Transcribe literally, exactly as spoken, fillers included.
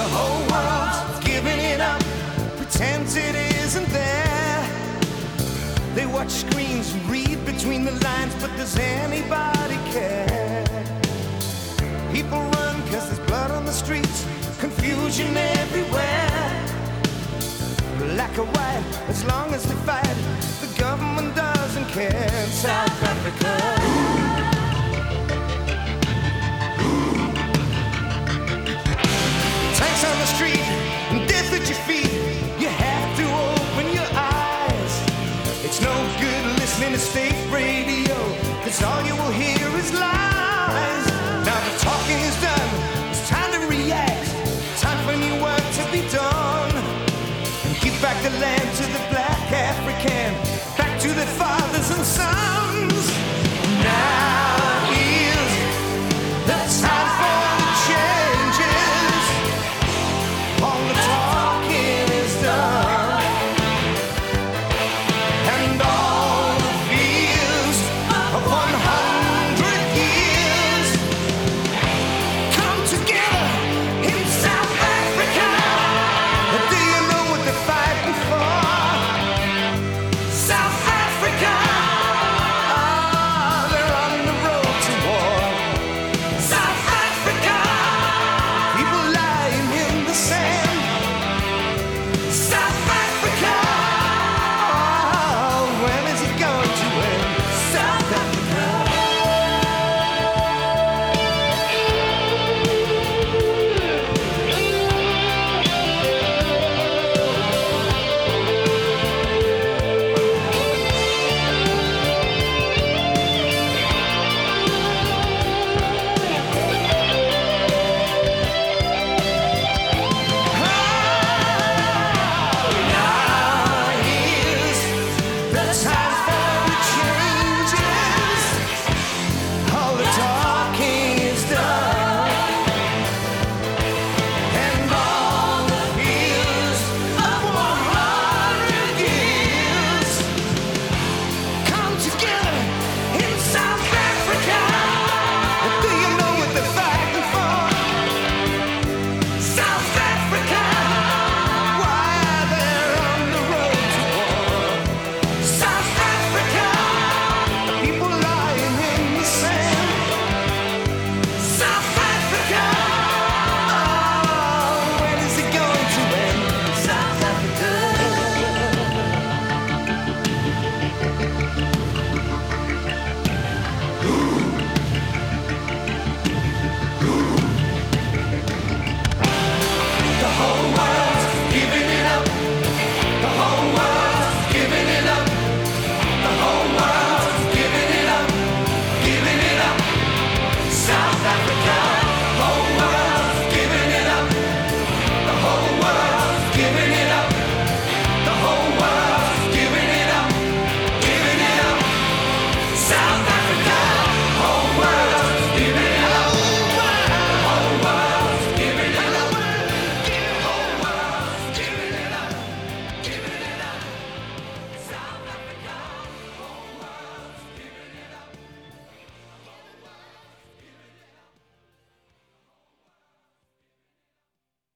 The whole world's giving it up, pretends it isn't there. They watch screens and read between the lines, but does anybody care? People run cause there's blood on the streets, confusion everywhere. Black or white, as long as they fight, the government doesn't care. In South Africa, tanks on the street and death at your feet. You have to open your eyes. It's no good listening to state radio, cause all you will hear is lies. Now the talking is done, it's time to react. Time for new work to be done. And give back the land to the black African, back to the fathers